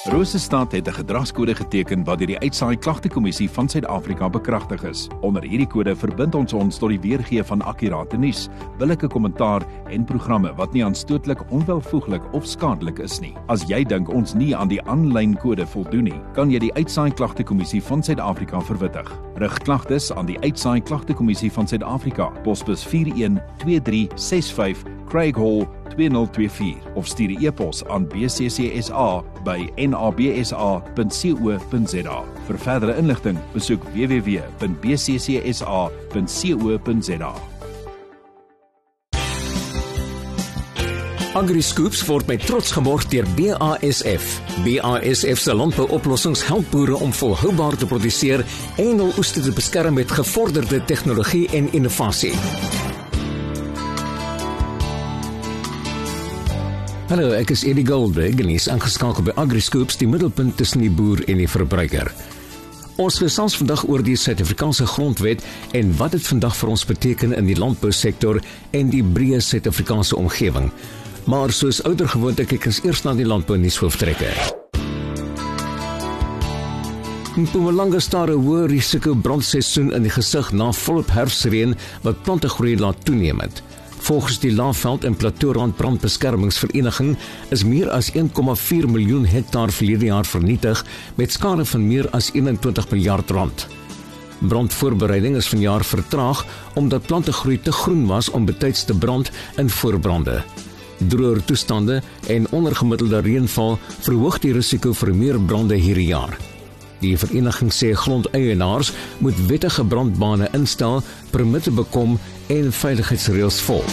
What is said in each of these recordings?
Rosestad het 'n gedragskode geteken wat deur die Uitsaai Klagtekommissie van Suid-Afrika bekragtig is. Onder hierdie kode verbind ons tot die weergee van akkurate nuus, billike kommentaar en programme wat nie aanstootlik, onwelvoeglik of skadelik is nie. As jy dink ons nie aan die aanlyn kode voldoen nie, kan jy die Uitsaai Klagtekommissie van Suid-Afrika verwittig. Rig klagtes aan die Uitsaai Klagtekommissie van Suid-Afrika, posbus 412365 Craig Hall 2024 of stuur 'n e-pos aan bccsa@nabsa.co.za. Vir verdere inligting, besoek www.bccsa.co.za. AgriScoops word met trots geborg deur BASF. BASF se landbouoplossings help boere om volhoubaar te produseer en hul oeste te beskerm met gevorderde tegnologie en innovasie. Hallo, ek is Eddie Goldberg en is aangeskakel by AgriScoops, die middelpunt tussen die boer en die verbruiker. Ons gesels vandag oor die Suid-Afrikaanse grondwet en wat dit vandag vir ons beteken in die landbousektor en die breë Suid-Afrikaanse omgewing. Maar soos ouer gewoonte kyk ons eers na die landbounuushooftrekke. Mpumalanga staar 'n hoë risiko brandseisoen in die gesig na volop herfsreën wat plantegroei laat toeneem het. Volgens die Laagveld en Plateaurand Brandbeskermingsvereniging is meer as 1,4 miljoen hektaar verlede jaar vernietig met skade van meer as 21 miljard rand. Brandvoorbereiding is vanjaar vertraag omdat plantegroei te groen was om betyds te brand in voorbrande. Droër toestande en ondergemiddelde reënval verhoog die risiko vir meer brande hierdie jaar. Die vereniging sê grondeienaars moet wettige brandbane instel, permitte bekom en veiligheidsreëls volg.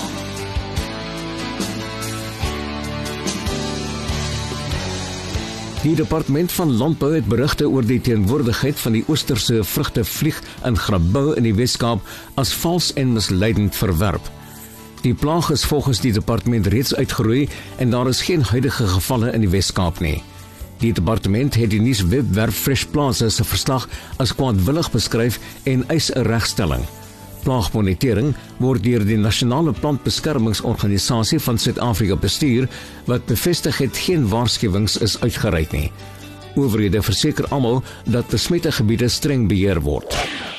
Die Departement van Landbou het berigte oor die teenwoordigheid van die oosterse vrugtevlieg in Grabouw in die Weskaap as vals en misleidend verwerp. Die plaag is volgens die departement reeds uitgeroei en daar is geen huidige gevalle in die Weskaap nie. Die departement het die nuuswebwerf Fresh Plaza se verslag as kwaadwillig beskryf en eis 'n regstelling. Plaagmonitering word deur die Nasionale Plantbeskermingsorganisasie van Suid-Afrika bestuur, wat bevestig het geen waarskuwings is uitgereik nie. Owerhede verseker almal dat besmette gebiede streng beheer word.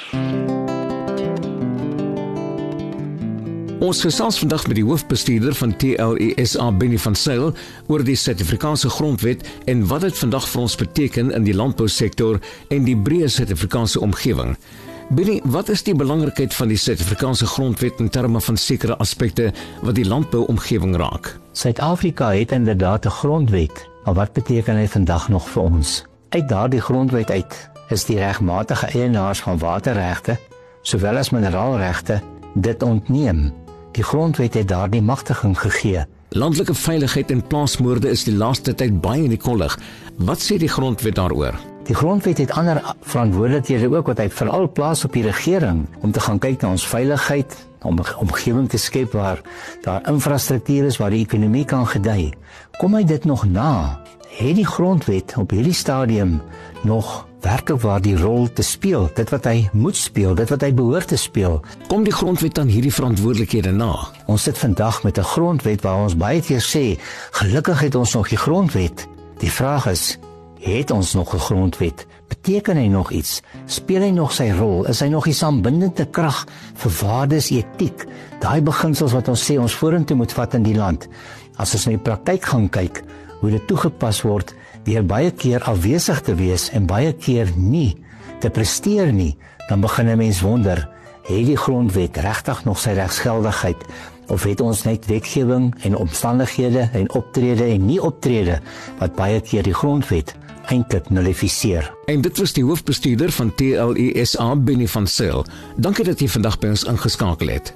Ons gesels vandag met die hoofbestuurder van TLESA, Benny van Sail, oor die Suid-Afrikaanse grondwet en wat dit vandag vir ons beteken in die landbousektor en die breë Suid-Afrikaanse omgewing. Benny, wat is die belangrikheid van die Suid-Afrikaanse grondwet in terme van sekere aspekte wat die landbouomgewing raak? Suid-Afrika het inderdaad 'n grondwet, maar wat beteken hy vandag nog vir ons? Uit daardie grondwet uit is die regmatige eienaars van waterregte, sowel as mineraalregte, dit ontneem. Die grondwet het daardie magtiging gegee. Landelike veiligheid en plaasmoorde is die laaste tyd baie in die kollig. Wat sê die grondwet daaroor? Die grondwet het ander verantwoordelikhede ook wat hy veral plaas op die regering om te gaan kyk na ons veiligheid, om 'n omgewing te skep waar daar infrastruktuur is waar die ekonomie kan gedei. Kom hy dit nog na? Het die grondwet op hierdie stadium nog werklik waar die rol te speel, dit wat hy moet speel, dit wat hy behoort te speel? Kom die grondwet dan hierdie verantwoordelikhede na? Ons sit vandag met 'n grondwet waar ons baie keer sê, gelukkig het ons nog die grondwet. Die vraag is, het ons nog 'n grondwet? Beteken hy nog iets? Speel hy nog sy rol? Is hy nog die saambindende krag vir waardes, etiek, daai beginsels wat ons sê ons vorentoe moet vat in die land? As ons in die praktyk gaan kyk, hoe dit toegepas word, deur baie keer afwesig te wees en baie keer nie te presteer nie, dan begin 'n mens wonder, het die grondwet regtig nog sy regsgeldigheid, of het ons net wetgewing en omstandighede en optrede en nie optrede, wat baie keer die grondwet eintlik nullifiseer. En dit was die hoofbestuurder van TLESA, Benny van Sail. Dankie dat jy vandag by ons ingeskakel het.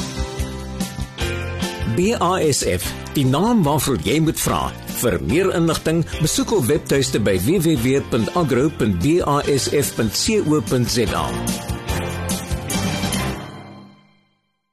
BASF, die naam waarvoor jy moet vra. Vir meer inligting, besoek ons webtuiste by www.agro.basf.co.za.